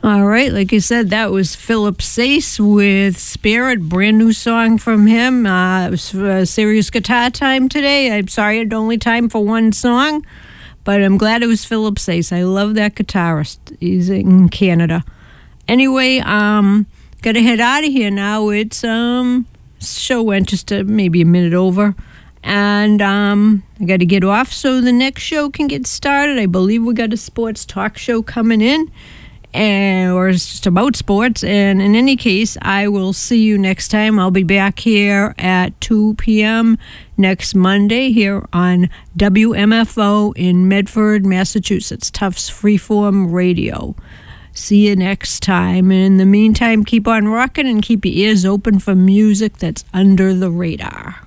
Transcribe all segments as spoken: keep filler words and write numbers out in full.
All right, like I said, that was Philip Sace with Spirit, brand new song from him. Uh, it was uh, serious guitar time today. I'm sorry I had only time for one song, but I'm glad it was Philip Sace. I love that guitarist. He's in Canada. Anyway, um, gotta head out of here now. It's um, show went just a, maybe a minute over, and um, I got to get off so the next show can get started. I believe we got a sports talk show coming in. And, or it's just about sports. And in any case, I will see you next time. I'll be back here at two p.m. next Monday here on W M F O in Medford, Massachusetts. Tufts Freeform Radio. See you next time. And in the meantime, keep on rocking and keep your ears open for music that's under the radar.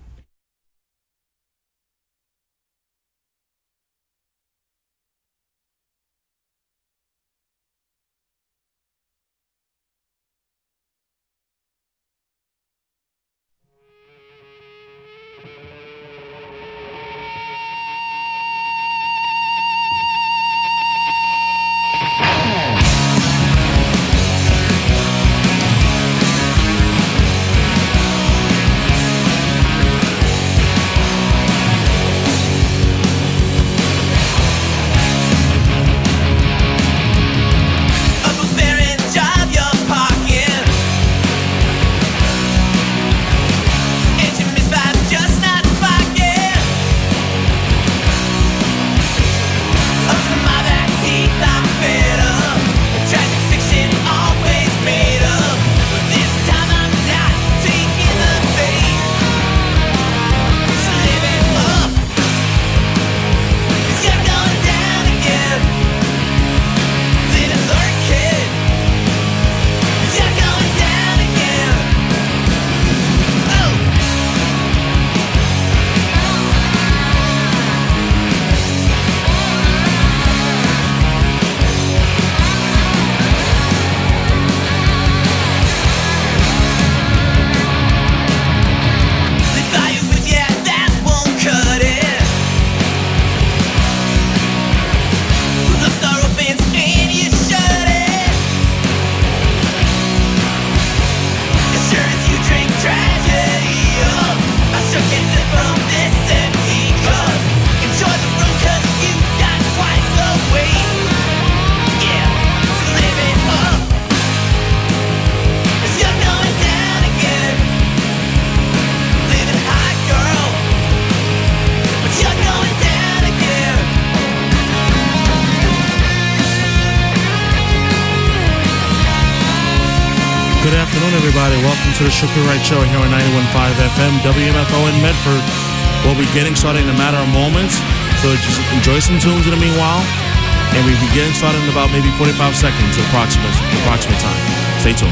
Welcome to the Sugar Right Show here on ninety-one point five F M, W M F O in Medford. We'll be getting started in a matter of moments, so just enjoy some tunes in the meanwhile, and we'll be getting started in about maybe forty-five seconds approximate, approximate time. Stay tuned.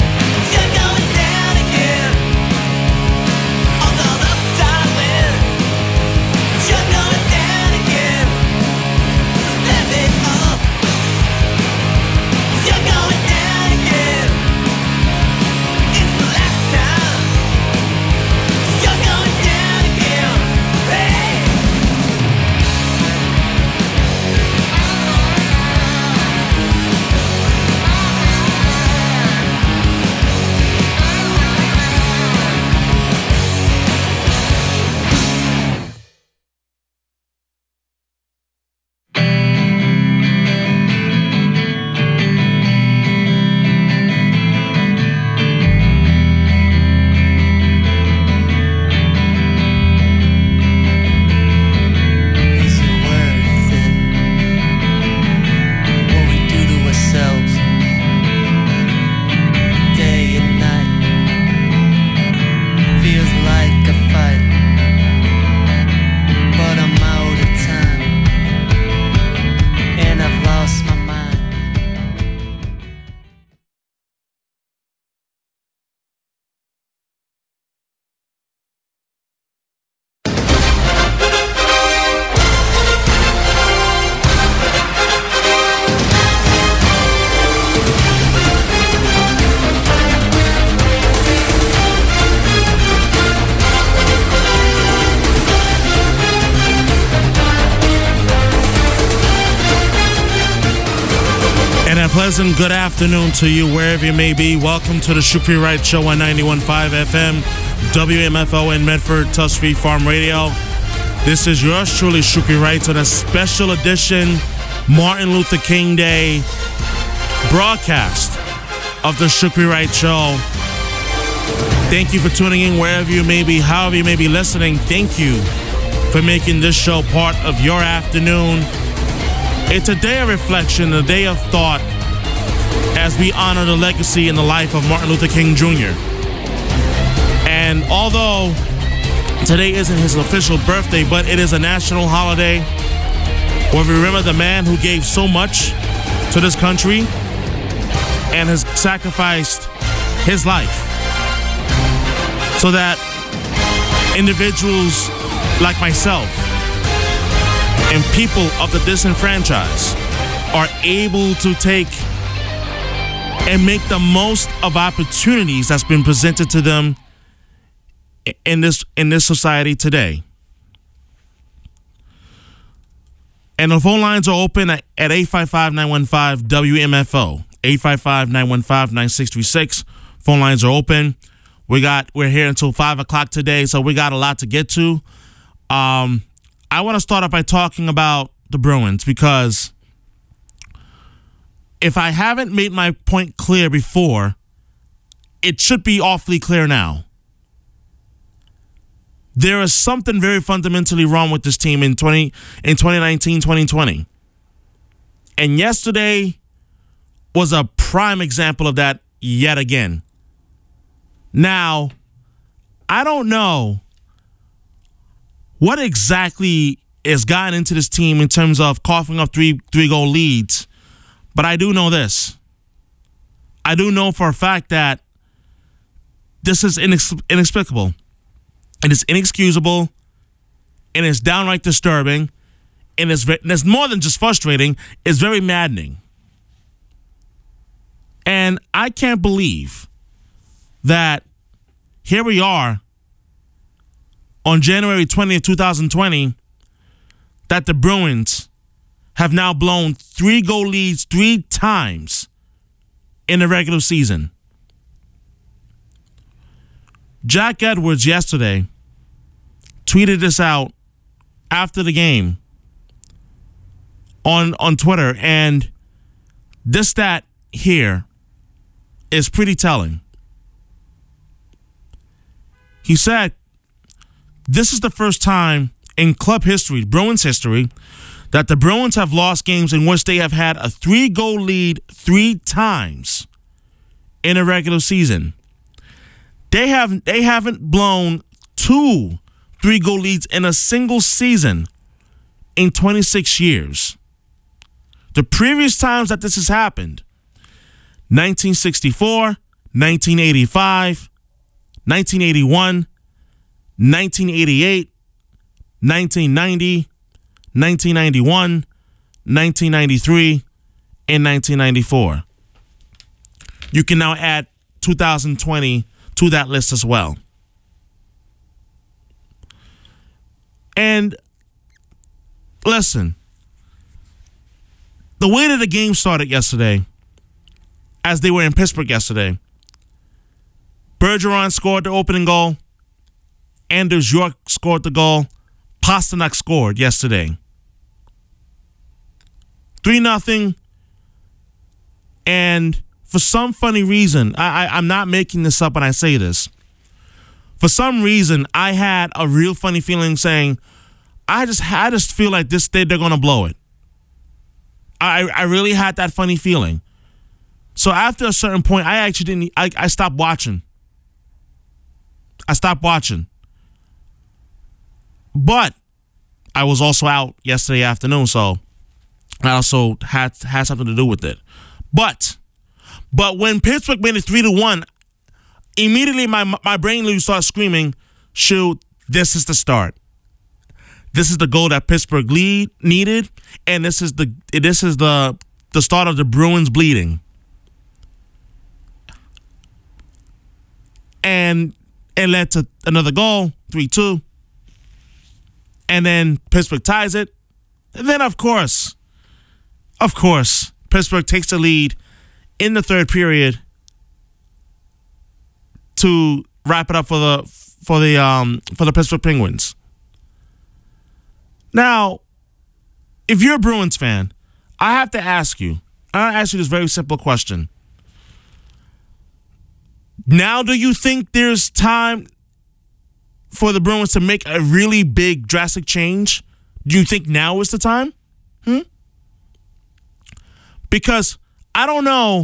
Down again, all done up, darling. pleasant good afternoon to you wherever you may be. Welcome to the Shukri Wright Show on ninety-one point five F M, W M F O in Medford, Tusk Street Farm Radio. This is yours truly, Shukri Wright, on a special edition Martin Luther King Day broadcast of the Shukri Wright Show. Thank you for tuning in wherever you may be, however you may be listening. Thank you for making this show part of your afternoon. It's a day of reflection, a day of thought, as we honor the legacy and the life of Martin Luther King Junior And although today isn't his official birthday, but it is a national holiday where we remember the man who gave so much to this country and has sacrificed his life so that individuals like myself and people of the disenfranchised are able to take and make the most of opportunities that's been presented to them in this in this society today. And the phone lines are open at, at eight five five, nine one five, W M F O. eight five five, nine one five, nine six three six. Phone lines are open. We got we're here until five o'clock today, so we got a lot to get to. Um I want to start off by talking about the Bruins, because if I haven't made my point clear before, it should be awfully clear now. There is something very fundamentally wrong with this team in twenty in twenty nineteen, twenty twenty. And yesterday was a prime example of that yet again. Now, I don't know what exactly has gotten into this team in terms of coughing up three three goal leads, but I do know this. I do know for a fact that this is inex- inexplicable. It is inexcusable, and it's downright disturbing, and it's, ve- and it's more than just frustrating, it's very maddening. And I can't believe that here we are on January twentieth, twenty twenty, that the Bruins have now blown three goal leads three times in the regular season. Jack Edwards yesterday tweeted this out after the game on, on Twitter, and this stat here is pretty telling. He said, "This is the first time in club history, Bruins history, that the Bruins have lost games in which they have had a three-goal lead three times in a regular season. They have they haven't blown two three-goal leads in a single season in twenty-six years. The previous times that this has happened, nineteen sixty-four, nineteen eighty-five, nineteen eighty-one, nineteen eighty-eight, nineteen ninety, nineteen ninety-one, nineteen ninety-three, and nineteen ninety-four. You can now add two thousand twenty to that list as well. And listen, the way that the game started yesterday, as they were in Pittsburgh yesterday, Bergeron scored the opening goal. Anders York scored the goal. Pasternak scored yesterday. three nothing. And for some funny reason, I, I, I'm not making this up when I say this. For some reason, I had a real funny feeling saying, I just, I just feel like this day they're going to blow it. I, I really had that funny feeling. So after a certain point, I actually didn't, I, I stopped watching. I stopped watching. But I was also out yesterday afternoon, so that also had had something to do with it. But but when Pittsburgh made it three to one, immediately my my brain literally started screaming, "Shoot, this is the start. This is the goal that Pittsburgh lead needed, and this is the this is the the start of the Bruins bleeding." And it led to another goal, three two. And then Pittsburgh ties it. And then, of course, of course, Pittsburgh takes the lead in the third period to wrap it up for the for the um, for the Pittsburgh Penguins. Now, if you're a Bruins fan, I have to ask you. I ask you this very simple question. Now, do you think there's time for the Bruins to make a really big, drastic change? Do you think now is the time? Hmm? Because I don't know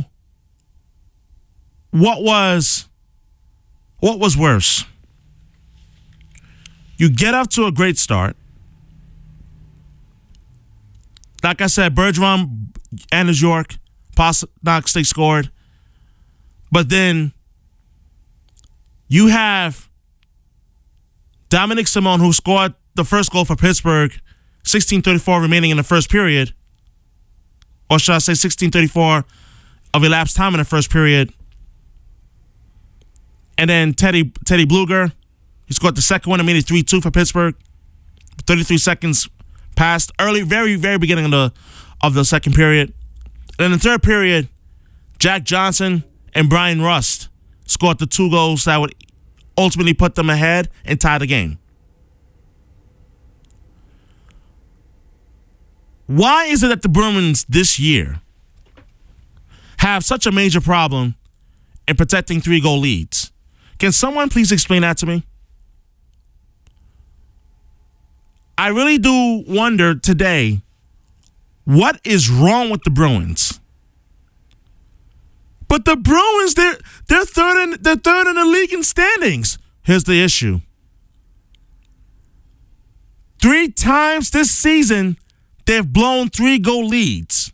what was what was worse. You get off to a great start. Like I said, Bergeron, Anders York, Pastrnak, they scored. But then you have Dominic Simone, who scored the first goal for Pittsburgh, sixteen thirty-four remaining in the first period. Or should I say sixteen thirty-four of elapsed time in the first period. And then Teddy Teddy Bluger, he scored the second one and made it three two for Pittsburgh. thirty-three seconds passed early, very, very beginning of the of the second period. And in the third period, Jack Johnson and Brian Rust scored the two goals that would ultimately put them ahead and tie the game. Why is it that the Bruins this year have such a major problem in protecting three-goal leads? Can someone please explain that to me? I really do wonder today, what is wrong with the Bruins? But the Bruins, they're they're third in they're third in the league in standings. Here's the issue. Three times this season, they've blown three-goal leads.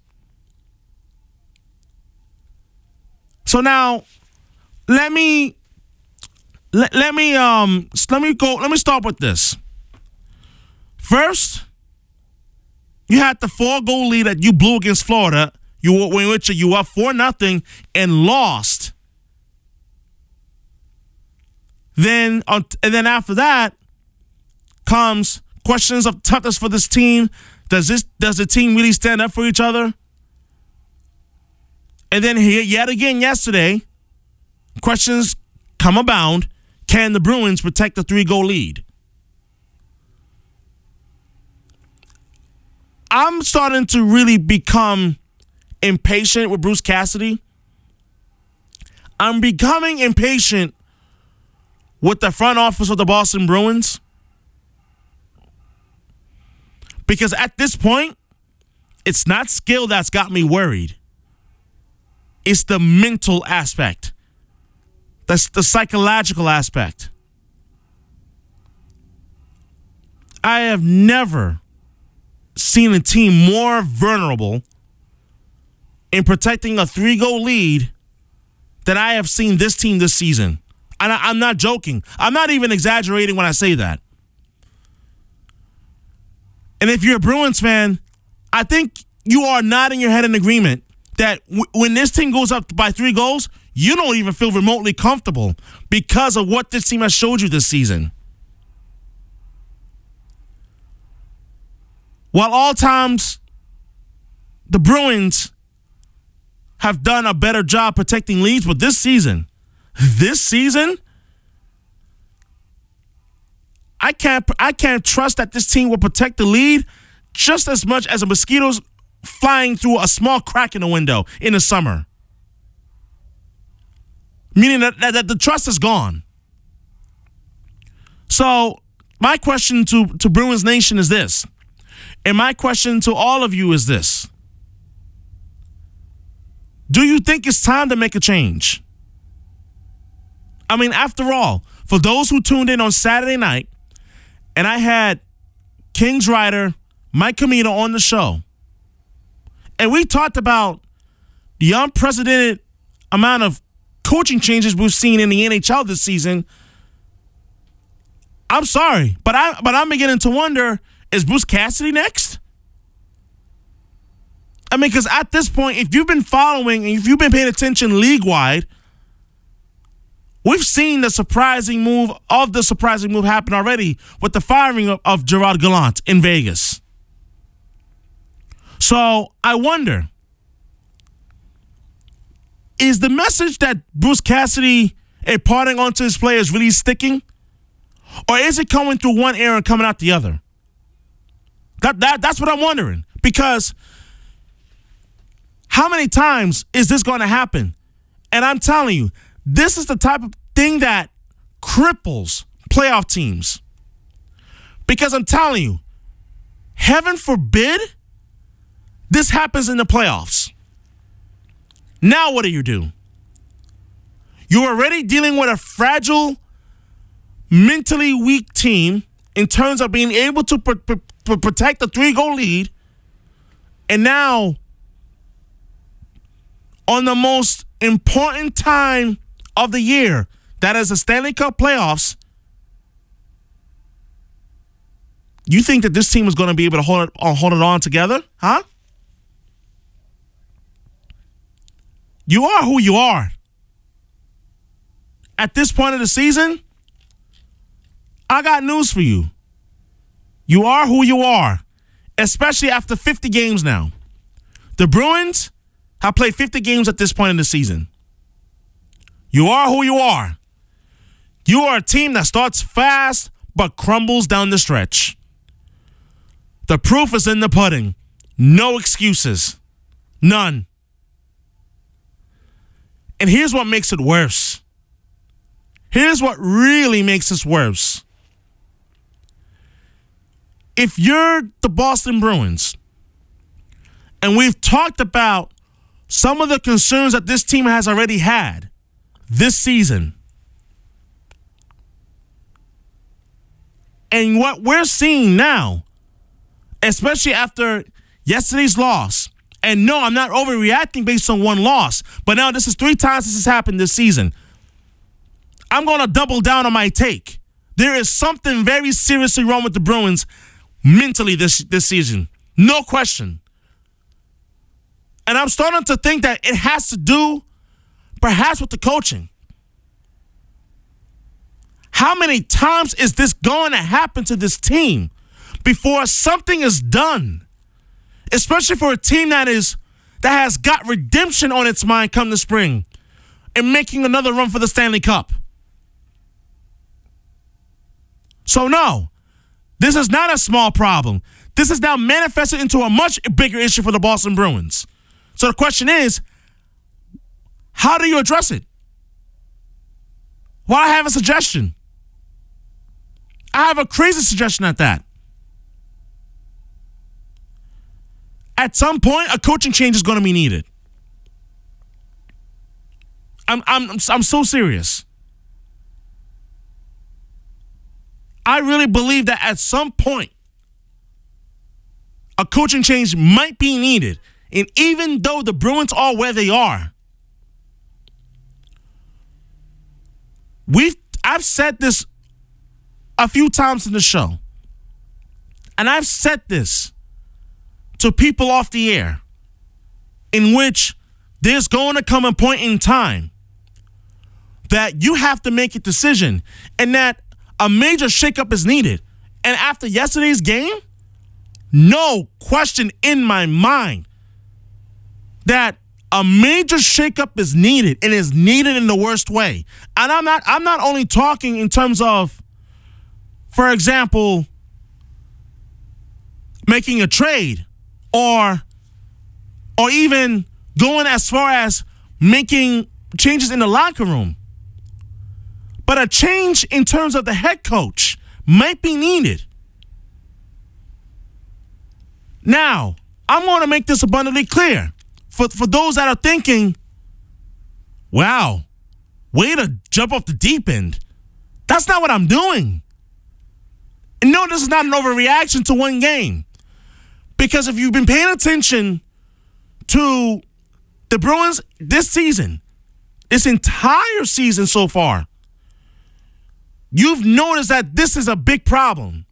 So now, let me let, let me um let me go. Let me start with this. First, you had the four-goal lead that you blew against Florida. You were in which you were up four nothing and lost. Then and then after that comes questions of toughness for this team. Does this does the team really stand up for each other? And then here yet again yesterday, questions come abound. Can the Bruins protect the three-goal lead? I'm starting to really become impatient with Bruce Cassidy. I'm becoming impatient with the front office of the Boston Bruins. Because at this point, it's not skill that's got me worried. It's the mental aspect. That's the psychological aspect. I have never seen a team more vulnerable in protecting a three-goal lead than I have seen this team this season. And I, I'm not joking. I'm not even exaggerating when I say that. And if you're a Bruins fan, I think you are nodding your head in agreement that w- when this team goes up by three goals, you don't even feel remotely comfortable because of what this team has showed you this season. While all times the Bruins have done a better job protecting leads, but this season, this season, I can't I can't trust that this team will protect the lead just as much as a mosquito's flying through a small crack in the window in the summer. Meaning that, that, that the trust is gone. So my question to, to Bruins Nation is this. And my question to all of you is this. Do you think it's time to make a change? I mean, after all, for those who tuned in on Saturday night, and I had Kings writer Mike Camino on the show, and we talked about the unprecedented amount of coaching changes we've seen in the N H L this season. I'm sorry, but I but I'm beginning to wonder, is Bruce Cassidy next? I mean, because at this point, if you've been following and if you've been paying attention league-wide, we've seen the surprising move of the surprising move happen already with the firing of, of Gerard Gallant in Vegas. So I wonder, is the message that Bruce Cassidy imparting onto his players really sticking? Or is it coming through one ear and coming out the other? That, that That's what I'm wondering. Because how many times is this going to happen? And I'm telling you, this is the type of thing that cripples playoff teams. Because I'm telling you, heaven forbid this happens in the playoffs. Now what do you do? You're already dealing with a fragile, mentally weak team in terms of being able to pr- pr- protect the three-goal lead. And now, on the most important time of the year, that is the Stanley Cup playoffs, you think that this team is going to be able to hold it, uh, hold it on together? Huh? You are who you are. At this point of the season, I got news for you. You are who you are, especially after fifty games now. The Bruins have played fifty games at this point in the season. You are who you are. You are a team that starts fast but crumbles down the stretch. The proof is in the pudding. No excuses. None. And here's what makes it worse. Here's what really makes this worse. If you're the Boston Bruins, and we've talked about some of the concerns that this team has already had this season, and what we're seeing now, especially after yesterday's loss, and no, I'm not overreacting based on one loss, but now this is three times this has happened this season. I'm going to double down on my take. There is something very seriously wrong with the Bruins mentally this, this season. No question. And I'm starting to think that it has to do perhaps with the coaching. How many times is this going to happen to this team before something is done? Especially for a team that is that has got redemption on its mind come the spring and making another run for the Stanley Cup. So no, this is not a small problem. This is now manifested into a much bigger issue for the Boston Bruins. So the question is, how do you address it? Well, I have a suggestion. I have a crazy suggestion at that. At some point, a coaching change is going to be needed. I'm I'm I'm so serious. I really believe that at some point, a coaching change might be needed. And even though the Bruins are where they are, we've I've said this a few times in the show. And I've said this to people off the air, in which there's going to come a point in time that you have to make a decision and that a major shakeup is needed. And after yesterday's game, no question in my mind that a major shakeup is needed, and is needed in the worst way. And I'm not I'm not only talking in terms of, for example, making a trade or or even going as far as making changes in the locker room. But a change in terms of the head coach might be needed. Now, I'm going to make this abundantly clear. For, for those that are thinking, wow, way to jump off the deep end. That's not what I'm doing. And no, this is not an overreaction to one game. Because if you've been paying attention to the Bruins this season, this entire season so far, you've noticed that this is a big problem.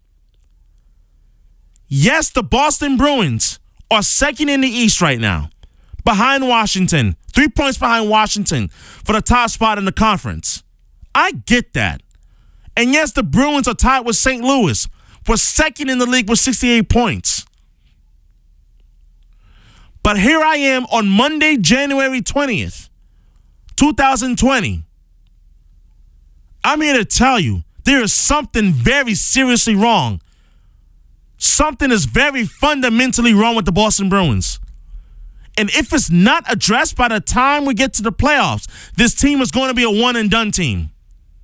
Yes, the Boston Bruins are second in the East right now, behind Washington, three points behind Washington for the top spot in the conference. I get that. And yes, the Bruins are tied with Saint Louis for second in the league with sixty-eight points. But here I am on Monday, January twentieth, two thousand twenty. I'm here to tell you there is something very seriously wrong. Something is very fundamentally wrong with the Boston Bruins. And if it's not addressed by the time we get to the playoffs, this team is going to be a one-and-done team.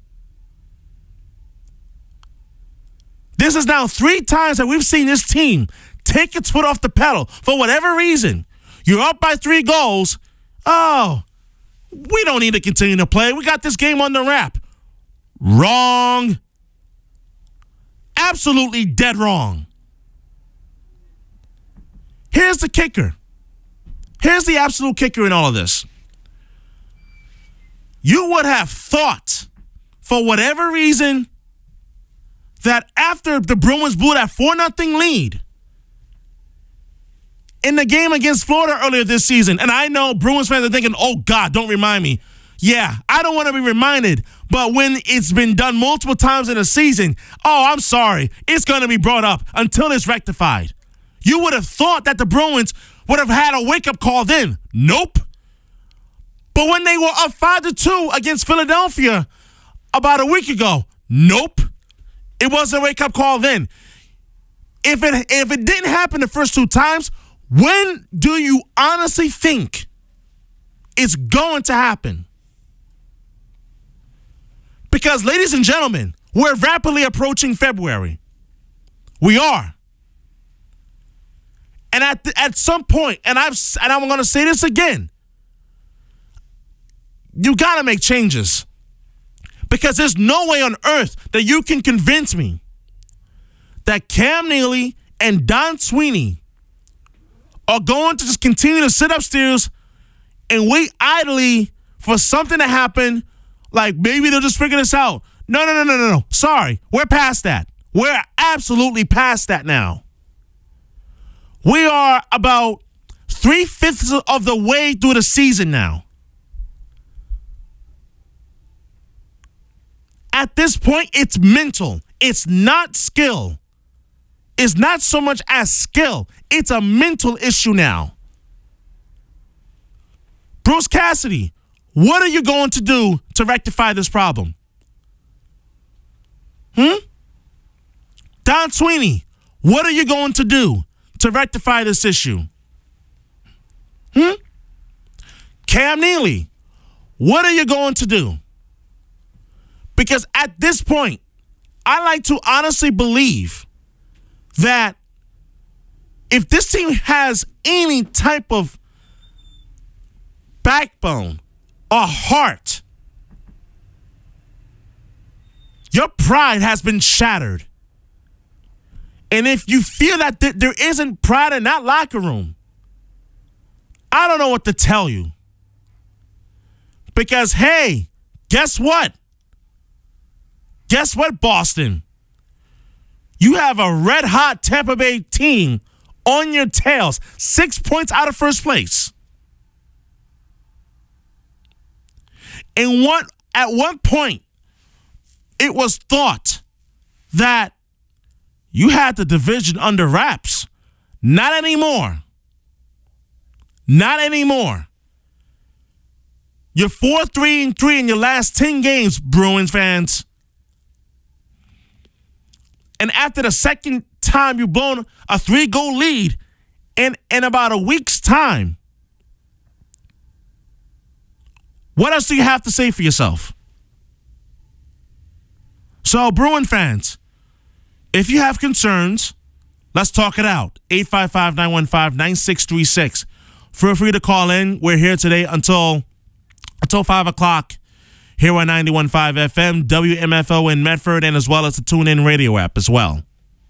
This is now three times that we've seen this team take its foot off the pedal for whatever reason. You're up by three goals. Oh, we don't need to continue to play. We got this game under wrap. Wrong. Absolutely dead wrong. Here's the kicker. Here's the absolute kicker in all of this. You would have thought, for whatever reason, that after the Bruins blew that four nothing lead in the game against Florida earlier this season, and I know Bruins fans are thinking, oh, God, don't remind me. Yeah, I don't want to be reminded, but when it's been done multiple times in a season, oh, I'm sorry, it's going to be brought up until it's rectified. You would have thought that the Bruins would have had a wake-up call then. Nope. But when they were up five to two against Philadelphia about a week ago, nope. It wasn't a wake-up call then. If it if it didn't happen the first two times, when do you honestly think it's going to happen? Because, ladies and gentlemen, we're rapidly approaching February. We are. And at the, at some point, and I've and I'm going to say this again, you got to make changes. Because there's no way on earth that you can convince me that Cam Neely and Don Sweeney are going to just continue to sit upstairs and wait idly for something to happen, like maybe they'll just figure this out. No, no, no, no, no, no. Sorry. We're past that. We're absolutely past that now. We are about three-fifths of the way through the season now. At this point, it's mental. It's not skill. It's not so much as skill. It's a mental issue now. Bruce Cassidy, what are you going to do to rectify this problem? Hmm? Don Sweeney, what are you going to do to rectify this issue? Hmm? Cam Neely, what are you going to do? Because at this point, I like to honestly believe that if this team has any type of backbone or heart, your pride has been shattered. And if you feel that th- there isn't pride in that locker room, I don't know what to tell you. Because, hey, guess what? Guess what, Boston? You have a red-hot Tampa Bay team on your tails, six points out of first place. And what, at one point, it was thought that you had the division under wraps. Not anymore. Not anymore. You're four three and three in your last ten games, Bruins fans. And after the second time you've blown a three-goal lead in, in about a week's time, what else do you have to say for yourself? So, Bruin fans, if you have concerns, let's talk it out. eight five five, nine one five, nine six three six. Feel free to call in. We're here today until, until five o'clock. Here on ninety-one point five F M, W M F O in Medford, and as well as the TuneIn radio app as well.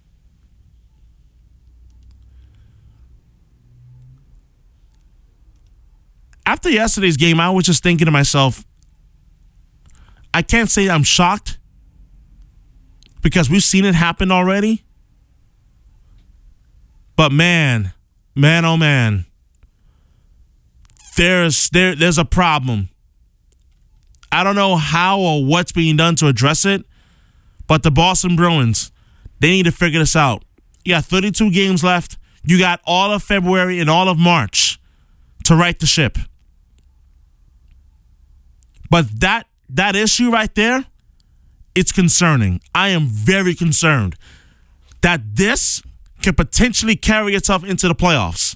After yesterday's game, I was just thinking to myself, I can't say I'm shocked because we've seen it happen already. But man, man, oh man, there's there there's a problem. I don't know how or what's being done to address it, but the Boston Bruins, they need to figure this out. You got thirty-two games left. You got all of February and all of March to right the ship. But that that issue right there, it's concerning. I am very concerned that this can potentially carry itself into the playoffs.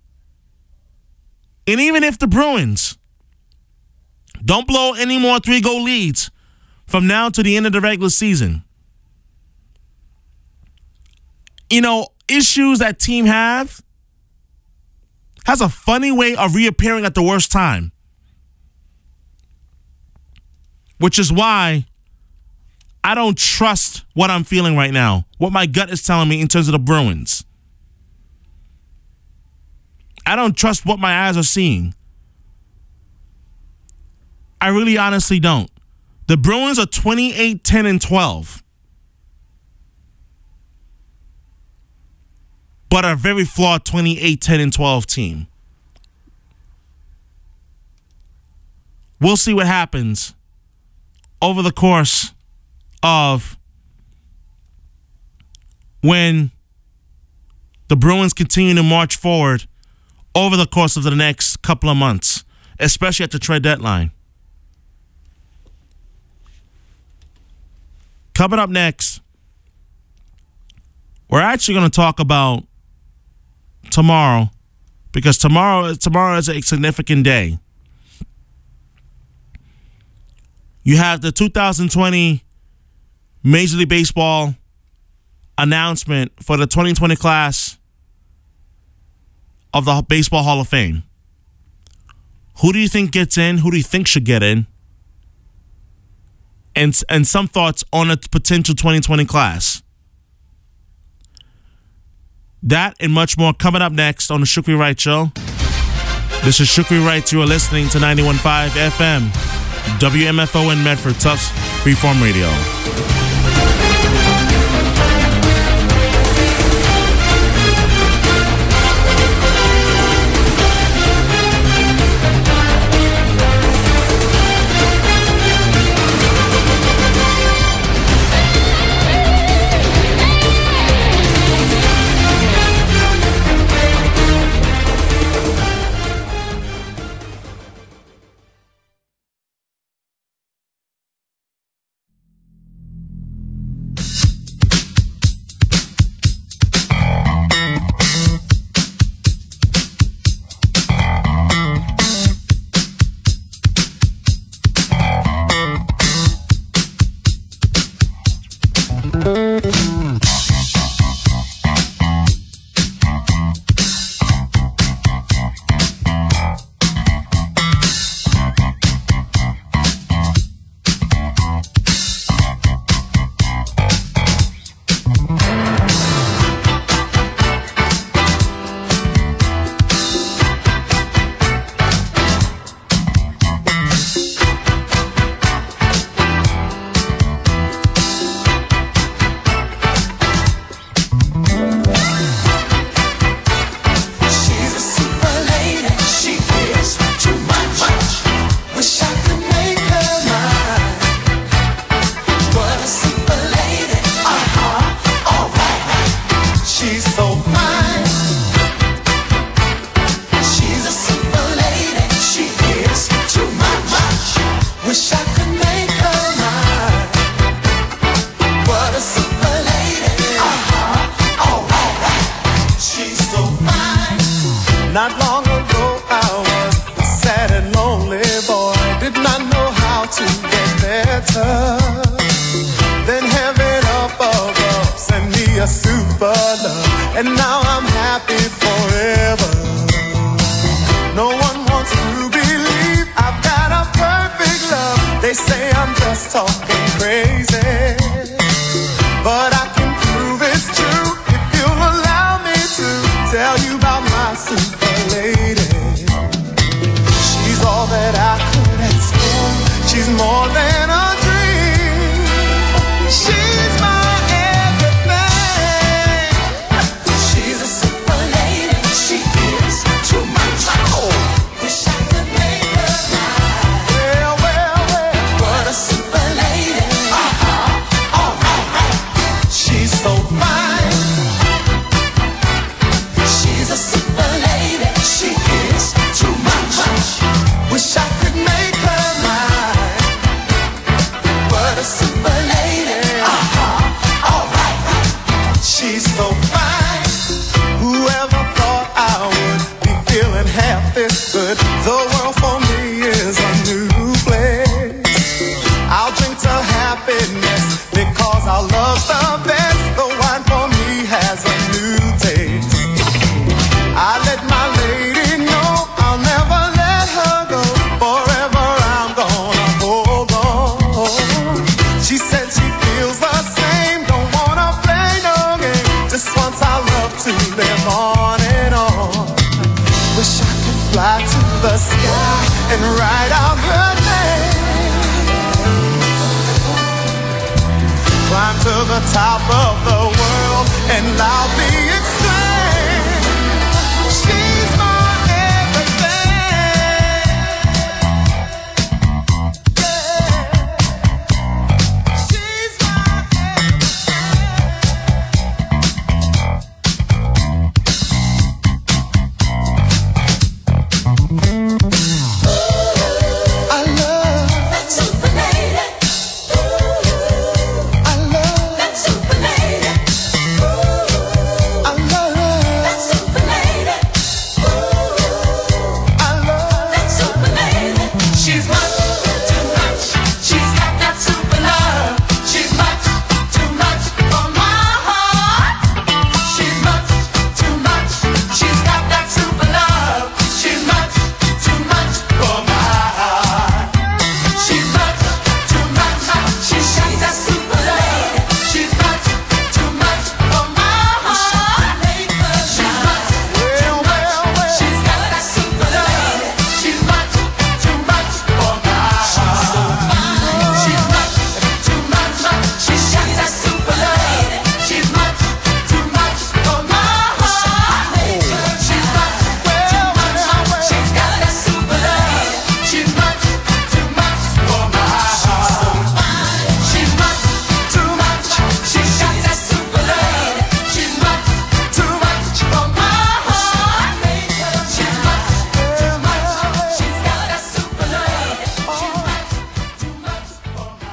And even if the Bruins don't blow any more three-goal leads from now to the end of the regular season, you know, issues that team have has a funny way of reappearing at the worst time. Which is why I don't trust what I'm feeling right now, what my gut is telling me in terms of the Bruins. I don't trust what my eyes are seeing. I really honestly don't. The Bruins are twenty-eight, ten, and twelve. But are a very flawed twenty-eight, ten, and twelve team. We'll see what happens over the course of when the Bruins continue to march forward over the course of the next couple of months, especially at the trade deadline. Coming up next, we're actually going to talk about tomorrow, because tomorrow tomorrow is a significant day. You have the two thousand twenty Major League Baseball announcement for the twenty twenty class of the Baseball Hall of Fame. Who do you think gets in? Who do you think should get in? And, and some thoughts on a potential twenty twenty class. That and much more coming up next on the Shukri Wright Show. This is Shukri Wright. You are listening to ninety-one point five F M, W M F O in Medford, Tufts Freeform Radio. Not long ago I was a sad and lonely boy, did not know how to get better. Then heaven up above sent me a super love, and now I'm happy forever. No one wants to believe I've got a perfect love. They say I'm just talking crazy, but I can prove it's true if you'll allow me to tell you about my super lady. She's all that I could ask for. She's more than a dream. She's my everything. She's a super lady. She gives too much. Oh, wish I could make her mine. Well, well, well, what a super lady. Uh-huh. a super lady. Uh-huh. All right. She's so fine. Whoever thought I would be feeling half this good? The world for me is a new place. I'll drink to happiness because our love's the best. The wine for me has a new taste. I let my lady know I'll never let her go. Forever I'm gonna hold on. She said she feels the same. Don't wanna play no game. Just wants our love to live on and on. Wish I could fly to the sky and write out her name. Climb to the top of the world and loudly exclaim, she's my everything. Yeah. She's my I love that super lady. I love that super lady. I love that super lady. I love that super lady. She's much too much. She's got that super love. She's much too much for my heart. She's much too much. She's got that super love. She's much too much for my heart. She's much too much. She's got that super love. She's much too much for my heart. She's much too much. She's got that super love. She's much too much for my heart. She's much too much. She's got that super love. She's much too much for my heart. She's much too much. She's got that super love. She's much too much for my heart. She's much too much. She's got that super love. She's much too much for my heart. She's much too much. She's got that super love. She's much too much for my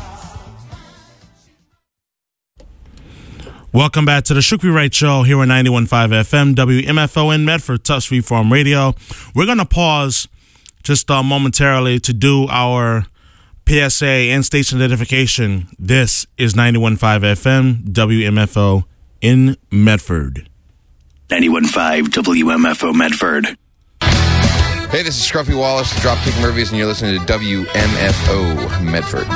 heart. Welcome back to the Shukri Wright Show here on ninety-one point five F M, W M F O in Medford, Tufts Free Farm Radio. We're going to pause just uh, momentarily to do our P S A and station identification. This is ninety-one point five F M, W M F O in Medford. ninety-one point five W M F O Medford. Hey, this is Scruffy Wallace, the Dropkick Murphys, and you're listening to W M F O Medford.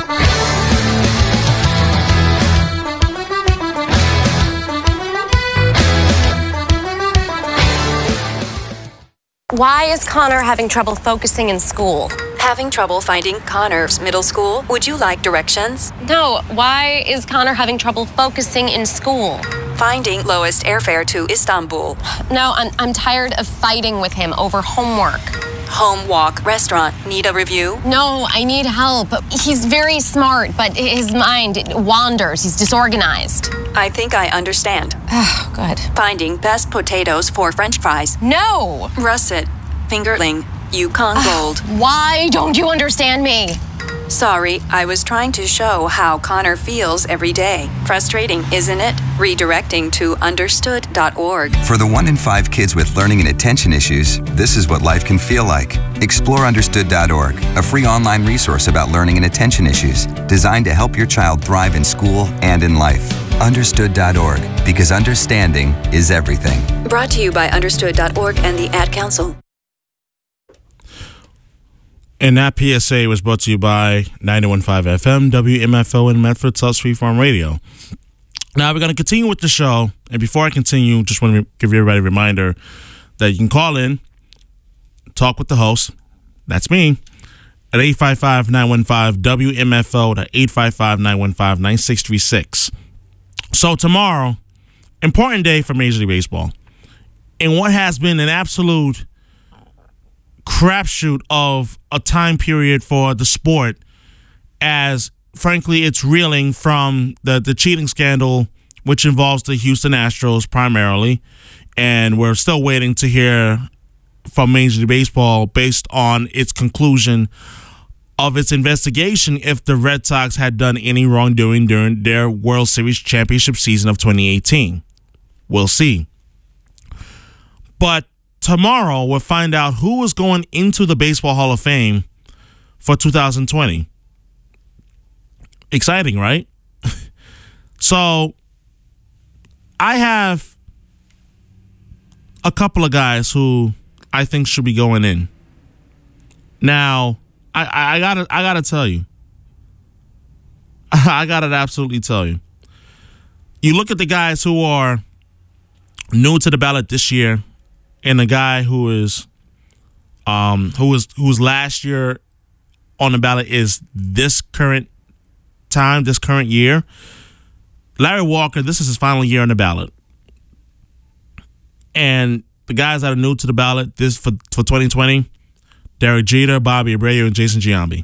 Why is Connor having trouble focusing in school? Having trouble finding Connor's middle school? Would you like directions? No, why is Connor having trouble focusing in school? Finding lowest airfare to Istanbul. No, I'm, I'm tired of fighting with him over homework. Home walk restaurant. Need a review? No, I need help. He's very smart, but his mind wanders. He's disorganized. I think I understand. Oh, good. Finding best potatoes for French fries. No! Russet. Fingerling. Yukon Gold. Why don't you understand me? Sorry, I was trying to show how Connor feels every day. Frustrating, isn't it? Redirecting to understood dot org. For the one in five kids with learning and attention issues, this is what life can feel like. Explore understood dot org, a free online resource about learning and attention issues, designed to help your child thrive in school and in life. understood dot org, because understanding is everything. Brought to you by understood dot org and the Ad Council. And that P S A was brought to you by ninety-one point five F M, W M F O in Medford, Tufts Free Farm Radio. Now, we're going to continue with the show. And before I continue, just want to give everybody a reminder that you can call in, talk with the host. That's me. At eight five five, nine one five, W M F O. At eight five five, nine one five, nine six three six. So tomorrow, important day for Major League Baseball. In what has been an absolute crapshoot of a time period for the sport, as frankly it's reeling from the, the cheating scandal, which involves the Houston Astros primarily, and we're still waiting to hear from Major League Baseball based on its conclusion of its investigation if the Red Sox had done any wrongdoing during their World Series championship season of twenty eighteen. We'll see. But tomorrow we'll find out who is going into the Baseball Hall of Fame for two thousand twenty. Exciting, right? So I have a couple of guys who I think should be going in. Now, I, I gotta I gotta tell you. I gotta absolutely tell you. You look at the guys who are new to the ballot this year, and the guy who is um who was who was last year on the ballot is this current time, this current year. Larry Walker, this is his final year on the ballot. And the guys that are new to the ballot this for, for twenty twenty, Derek Jeter, Bobby Abreu, and Jason Giambi.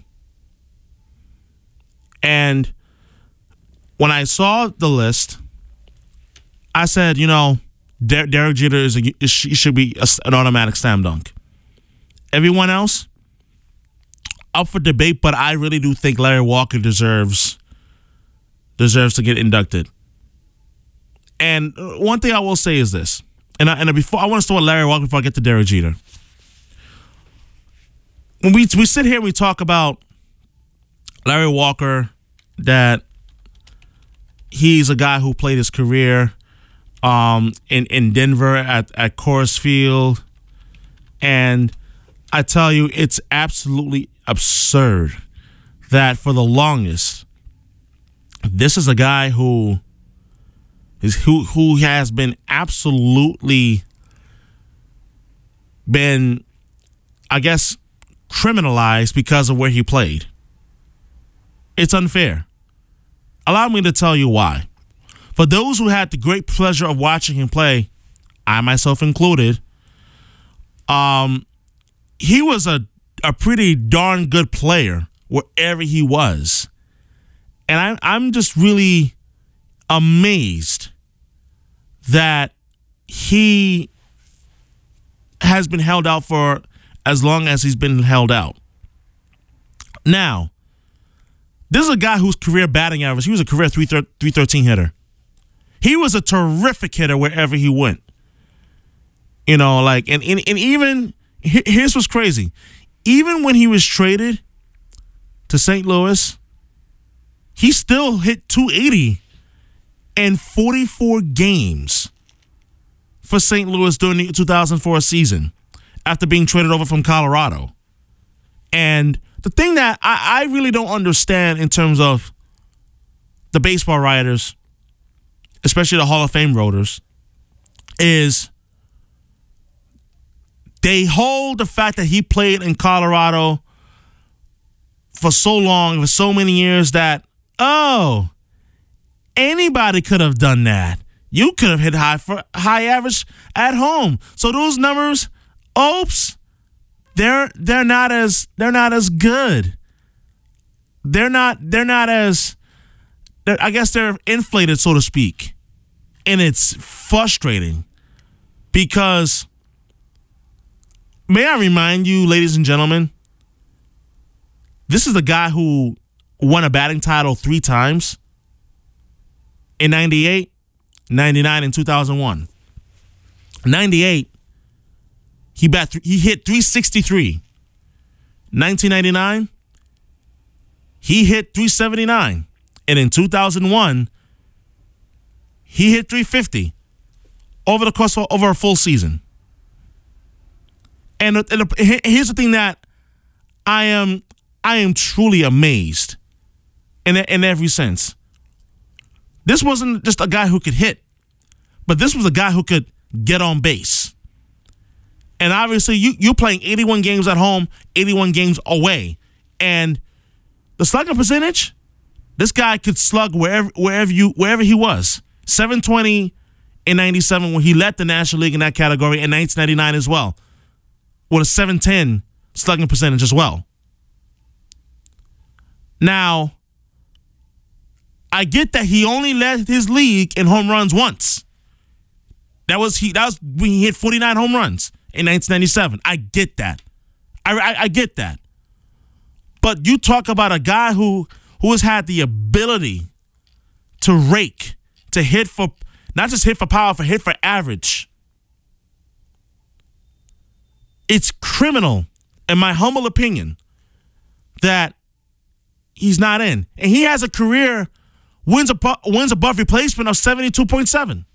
And when I saw the list, I said, you know, Der- Derek Jeter is a, he should be a, an automatic slam dunk. Everyone else, up for debate, but I really do think Larry Walker deserves deserves to get inducted. And one thing I will say is this, and I, and before I want to start with Larry Walker before I get to Derek Jeter. When we we sit here and we talk about Larry Walker, that he's a guy who played his career um, in in Denver at at Coors Field, and I tell you, it's absolutely absurd that for the longest, this is a guy who is who who has been absolutely been, I guess, criminalized because of where he played. It's unfair. Allow me to tell you why. For those who had the great pleasure of watching him play, I myself included, um, he was a, a pretty darn good player wherever he was. And I'm, I'm just really amazed that he has been held out for as long as he's been held out. Now, this is a guy whose career batting average, he was a career three thirteen hitter. He was a terrific hitter wherever he went. You know, like, and, and, and even, here's what's crazy. Even when he was traded to Saint Louis, he still hit two eighty in forty-four games for Saint Louis during the two thousand four season after being traded over from Colorado. And the thing that I, I really don't understand in terms of the baseball writers, especially the Hall of Fame voters, is they hold the fact that he played in Colorado for so long, for so many years, that, oh, anybody could have done that. You could have hit high for high average at home. So those numbers, oops, they're they're not as they're not as good. They're not they're not as they're, I guess they're inflated, so to speak. And it's frustrating because, may I remind you, ladies and gentlemen, this is the guy who won a batting title three times in ninety-eight, ninety-nine, and two thousand one. ninety-eight, he bat th- he hit three sixty-three. nineteen ninety-nine, he hit three seventy-nine. And in two thousand one, he hit three fifty over the course of over a full season. And, and here's the thing that I am I am truly amazed in in every sense. This wasn't just a guy who could hit, but this was a guy who could get on base. And obviously, you, you're playing eighty-one games at home, eighty-one games away. And the slugging percentage, this guy could slug wherever wherever you wherever he was. seven twenty in ninety-seven when he led the National League in that category, and nineteen ninety-nine as well, with a seven ten slugging percentage as well. Now, I get that he only led his league in home runs once. That was he. That was when he hit forty-nine home runs in nineteen ninety-seven. I get that. I, I, I get that. But you talk about a guy who who has had the ability to rake, to hit for, not just hit for power, for hit for average. It's criminal, in my humble opinion, that he's not in. And he has a career wins above, wins above replacement of seventy-two point seven.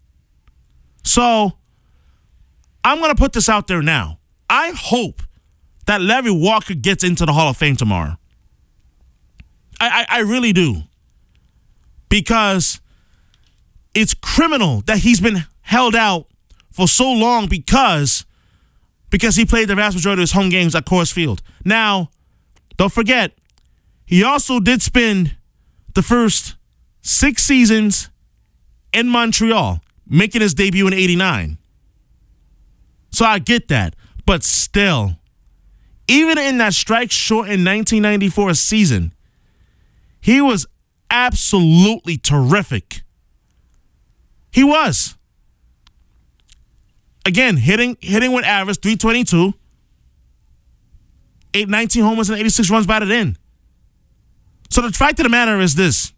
So I'm going to put this out there now. I hope that Larry Walker gets into the Hall of Fame tomorrow. I, I, I really do. Because it's criminal that he's been held out for so long because, because he played the vast majority of his home games at Coors Field. Now, don't forget, he also did spend the first six seasons in Montreal, making his debut in eighty-nine. So I get that. But still, even in that strike short in nineteen ninety-four season, he was absolutely terrific. He was. Again, hitting hitting with average three twenty-two, eight nineteen homers and eighty-six runs batted in. So the fact of the matter is this.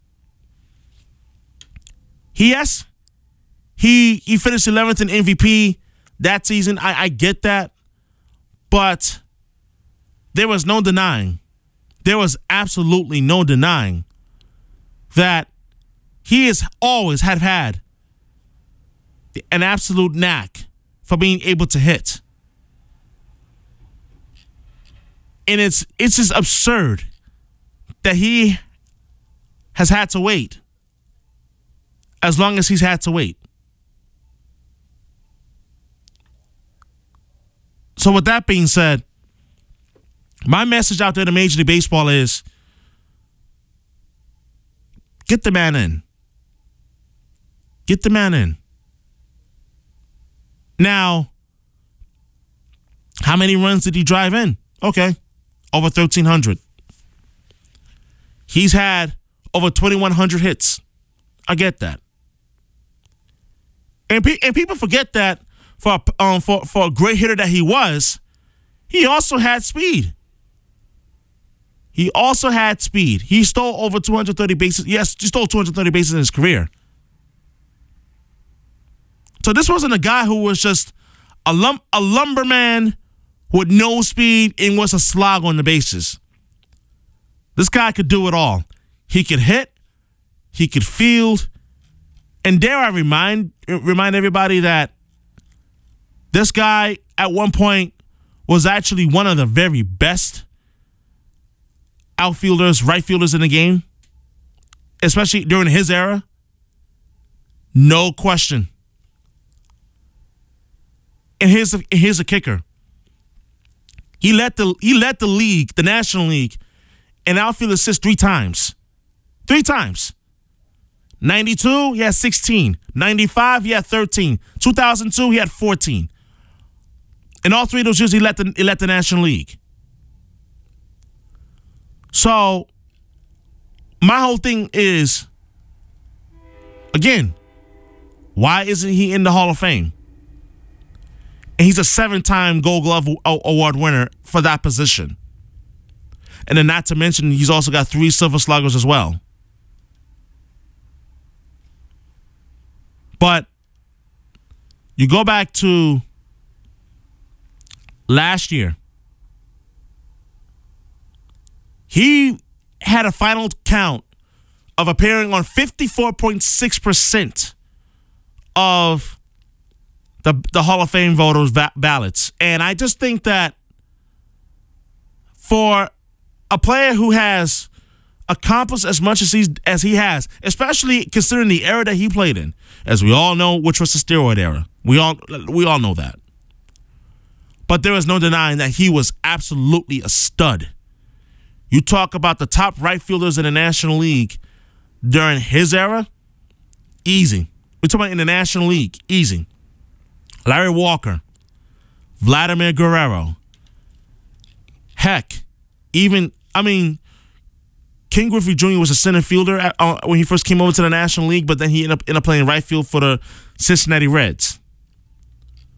He, yes, he, he finished eleventh in M V P that season. I, I get that. But there was no denying, there was absolutely no denying that he has always had had an absolute knack for being able to hit. And it's it's just absurd that he has had to wait as long as he's had to wait. So with that being said, my message out there to Major League Baseball is get the man in. Get the man in. Now, how many runs did he drive in? Okay, over thirteen hundred. He's had over twenty-one hundred hits. I get that. And, pe- and people forget that for, um, for, for a great hitter that he was, he also had speed. He also had speed. He stole over two hundred thirty bases. Yes, he stole two hundred thirty bases in his career. So this wasn't a guy who was just a, lum- a lumberman with no speed and was a slog on the bases. This guy could do it all. He could hit, he could field, and dare I remind remind everybody that this guy at one point was actually one of the very best outfielders, right fielders in the game, especially during his era. No question. And here's the, here's a kicker. He led the he led the league, the National League, in outfield assists three times. Three times. ninety-two, he had sixteen. ninety-five, he had thirteen. two thousand two, he had fourteen. In all three of those years, he led the, he led the National League. So, my whole thing is, again, why isn't he in the Hall of Fame? And he's a seven-time Gold Glove Award winner for that position. And then not to mention, he's also got three Silver Sluggers as well. But you go back to last year. He had a final count of appearing on fifty-four point six percent of the, the Hall of Fame voters' va- ballots. And I just think that for a player who has accomplished as much as, he's, as he has, especially considering the era that he played in, as we all know, which was the steroid era. We all we all know that. But there is no denying that he was absolutely a stud. You talk about the top right fielders in the National League during his era, easy. We're talking about in the National League, easy. Larry Walker, Vladimir Guerrero. Heck, even, I mean, Ken Griffey Junior was a center fielder at, uh, when he first came over to the National League, but then he ended up, ended up playing right field for the Cincinnati Reds.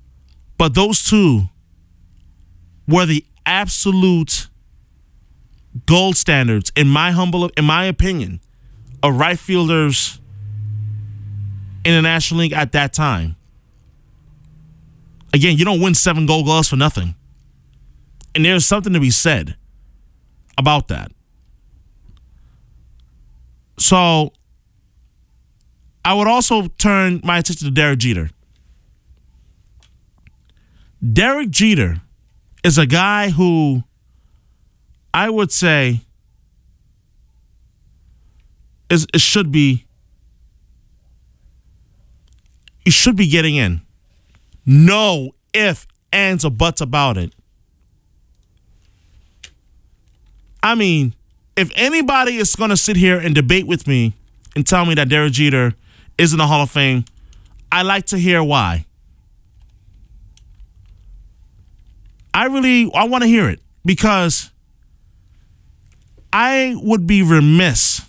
But those two were the absolute gold standards, in my humble, in my opinion, of right fielders in the National League at that time. Again, you don't win seven Gold Gloves for nothing. And there's something to be said about that. So, I would also turn my attention to Derek Jeter. Derek Jeter is a guy who I would say is it should be he should be getting in. No ifs, ands, or buts about it. I mean, if anybody is going to sit here and debate with me and tell me that Derek Jeter is in the Hall of Fame, I like to hear why. I really, I want to hear it because I would be remiss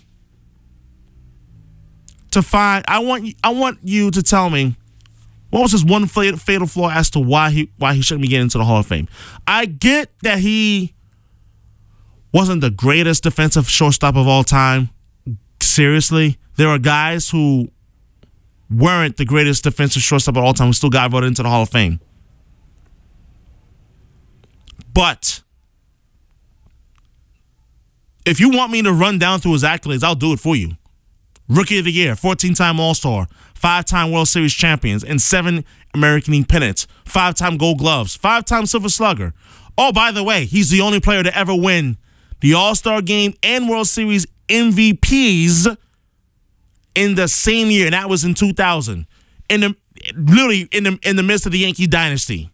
to find, I want, I want you to tell me what was his one fatal flaw as to why he, why he shouldn't be getting into the Hall of Fame. I get that he wasn't the greatest defensive shortstop of all time. Seriously, there are guys who weren't the greatest defensive shortstop of all time who still got voted into the Hall of Fame. But if you want me to run down through his accolades, I'll do it for you. Rookie of the Year, fourteen-time All-Star, five-time World Series champions, and seven American League pennants, five-time Gold Gloves, five-time Silver Slugger. Oh, by the way, he's the only player to ever win the All-Star Game and World Series M V Ps in the same year, and that was in two thousand. In the literally in the in the midst of the Yankee dynasty.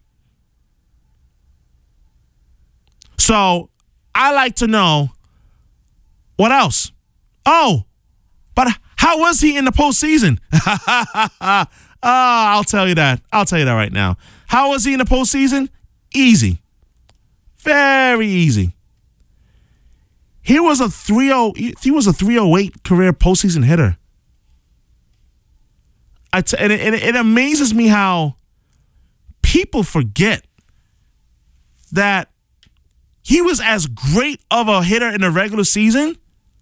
So I like to know what else. Oh, but how was he in the postseason? oh, I'll tell you that. I'll tell you that right now. How was he in the postseason? Easy, very easy. He was a three oh. He was a three oh eight career postseason hitter. I t- and it, it, it amazes me how people forget that he was as great of a hitter in the regular season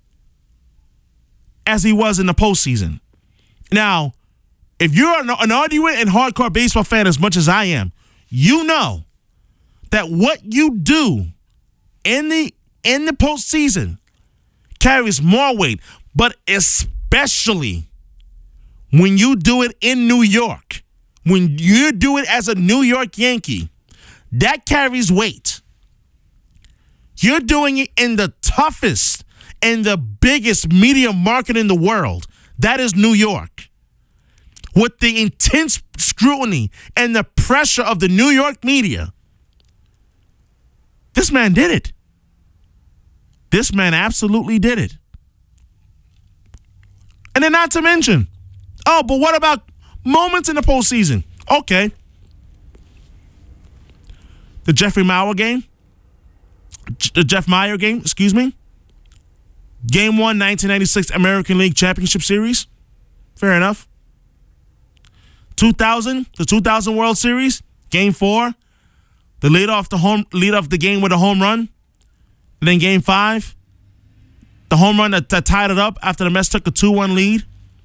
as he was in the postseason. Now, if you're an, an ardent and hardcore baseball fan as much as I am, you know that what you do in the in the postseason carries more weight, but especially when you do it in New York, when you do it as a New York Yankee, that carries weight. You're doing it in the toughest and the biggest media market in the world. That is New York. With the intense scrutiny and the pressure of the New York media, this man did it. This man absolutely did it. And then not to mention, oh, but what about moments in the postseason? Okay. The Jeffrey Mauer game. The Jeff Meyer game, excuse me. Game one, nineteen ninety-six American League Championship Series. Fair enough. two thousand, the two thousand World Series. Game four. The lead off the home lead off the game with a home run. And then game five, the home run that, that tied it up after the Mets took a two one lead.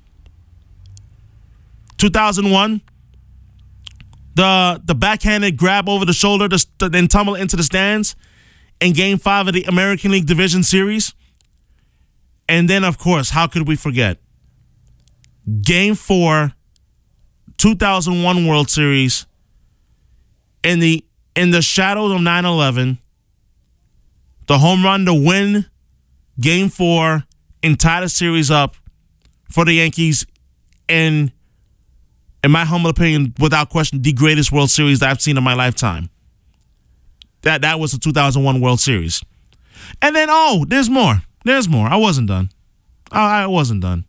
two thousand one, the the backhanded grab over the shoulder to, to then tumble into the stands in game five of the American League Division Series. And then, of course, how could we forget? Game four, two thousand one World Series in the in the shadows of nine eleven. The home run to win game four and tie the series up for the Yankees in, in my humble opinion, without question, the greatest World Series that I've seen in my lifetime. That that was the two thousand one World Series. And then, oh, there's more. There's more. I wasn't done. I, I wasn't done.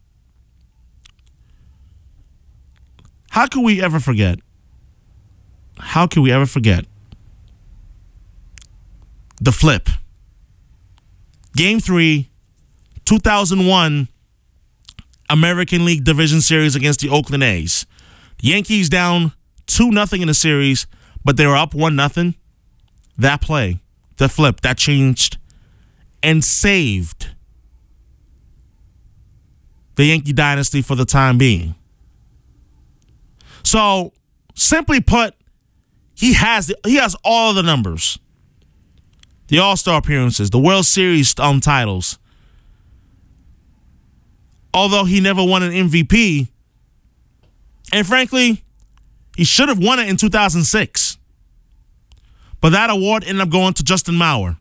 How could we ever forget? How could we ever forget the flip? Game three, two thousand one American League Division Series against the Oakland A's. The Yankees down two nothing in the series, but they were up one nothing. That play, the flip, that changed and saved the Yankee dynasty for the time being. So, simply put, he has the, he has all of the numbers. The All-Star appearances, the World Series um, titles. Although he never won an M V P, and frankly, he should have won it in two thousand six. But that award ended up going to Justin Mauer.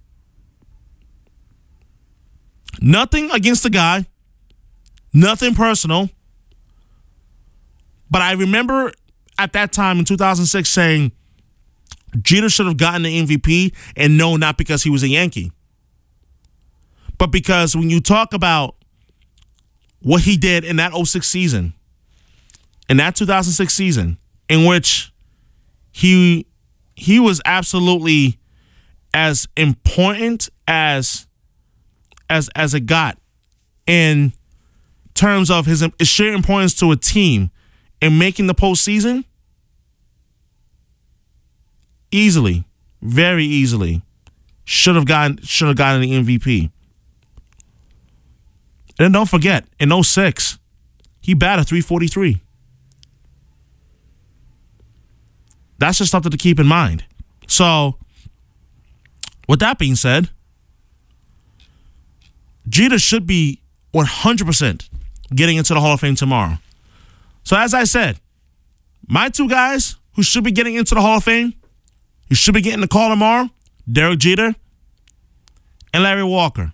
Nothing against the guy. Nothing personal. But I remember at that time in two thousand six saying Jeter should have gotten the M V P, and no, not because he was a Yankee. But because when you talk about what he did in that oh six season, in that two thousand six season, in which he he was absolutely as important as as as it got in terms of his, his sheer importance to a team and making the postseason, easily, very easily, should have gotten should have gotten the M V P. And don't forget, in oh six, he batted three forty-three. That's just something to keep in mind. So, with that being said, Jeter should be one hundred percent getting into the Hall of Fame tomorrow. So, as I said, my two guys who should be getting into the Hall of Fame, who should be getting the call tomorrow, Derek Jeter and Larry Walker.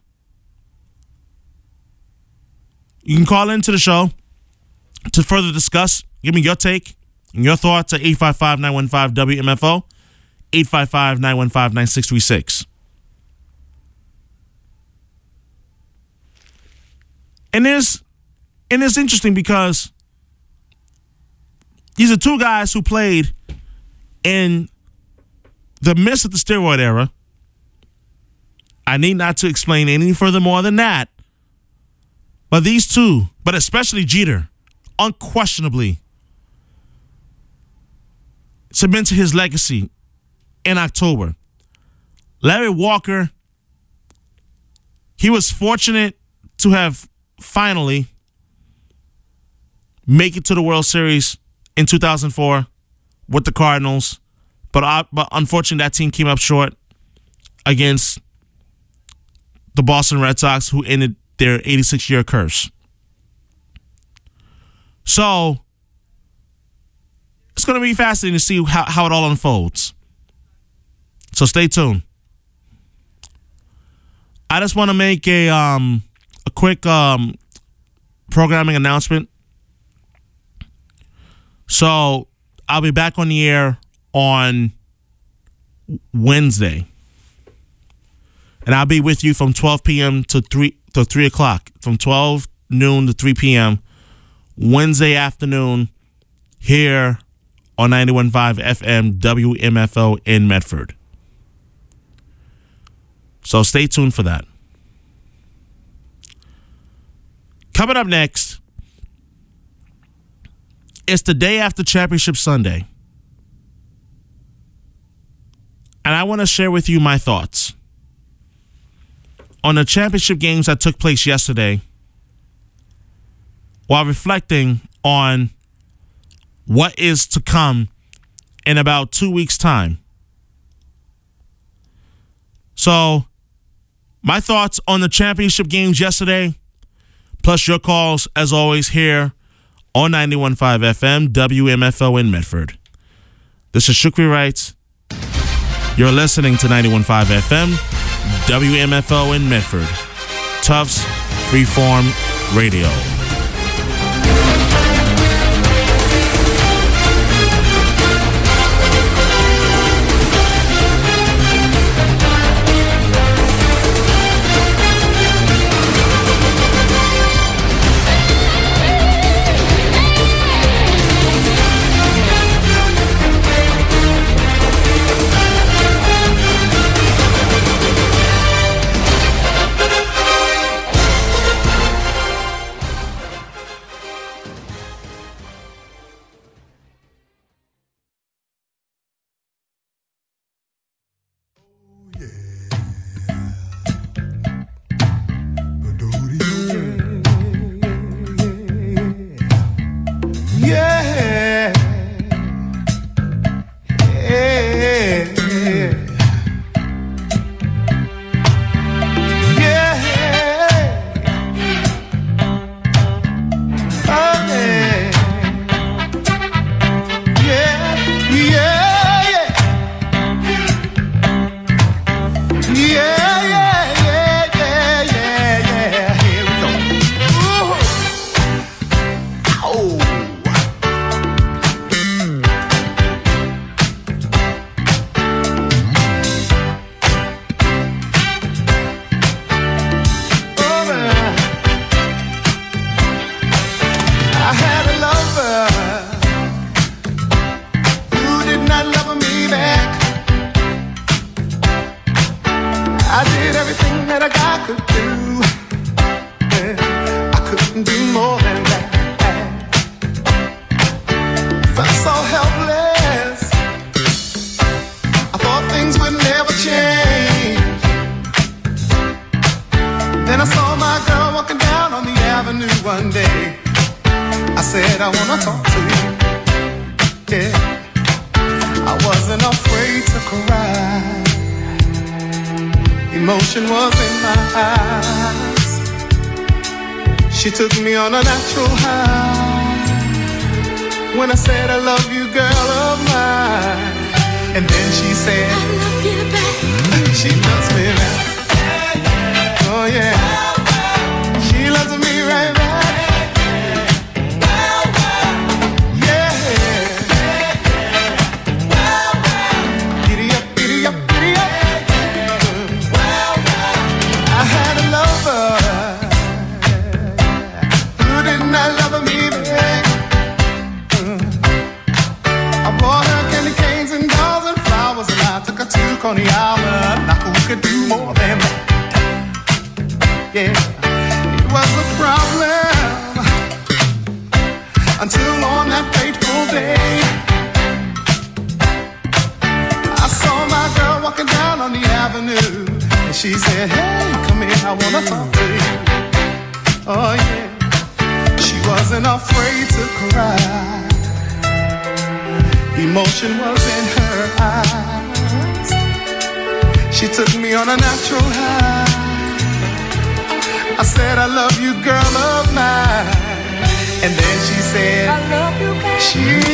You can call into the show to further discuss. Give me your take and your thoughts at eight five five, nine one five, W M F O, eight five five, nine one five, nine six three six. And it's, and it's interesting because these are two guys who played in the midst of the steroid era. I need not to explain any further more than that. But these two, but especially Jeter, unquestionably cemented his legacy in October. Larry Walker, he was fortunate to have finally make it to the World Series in two thousand four with the Cardinals. But, uh, but unfortunately, that team came up short against the Boston Red Sox, who ended their eighty-six year curse. So, it's going to be fascinating to see how, how it all unfolds. So stay tuned. I just want to make a um a quick um programming announcement. So I'll be back on the air on Wednesday, and I'll be with you from twelve p.m. to three to three o'clock, from twelve noon to three p.m. Wednesday afternoon here on ninety-one point five F M W M F O in Medford. So stay tuned for that. Coming up next, it's the day after Championship Sunday. And I want to share with you my thoughts on the championship games that took place yesterday while reflecting on what is to come in about two weeks' time. So, my thoughts on the championship games yesterday, plus your calls, as always, here on ninety-one point five F M, W M F O in Medford. This is Shukri Wright. You're listening to ninety-one point five F M, W M F O in Medford. Tufts Freeform Radio. that a guy could do. Yeah, I couldn't do more than that. Felt so helpless. I thought things would never change. Then I saw my girl walking down on the avenue one day. I said, I wanna talk to you. Yeah, I wasn't afraid to cry. Emotion was in my eyes. She took me on a natural high when I said I love you, girl of mine. And then she said, I love you back. She loves me back. Oh yeah, she loves me right back. Coney Island, now who could do more than that? Yeah, it was a problem until on that fateful day I saw my girl walking down on the avenue, and she said, hey, come here, I wanna talk to you. Oh yeah, she wasn't afraid to cry. Emotion was in her eyes. She took me on a natural high. I said, I love you, girl of mine. And then she said, I love you, baby. She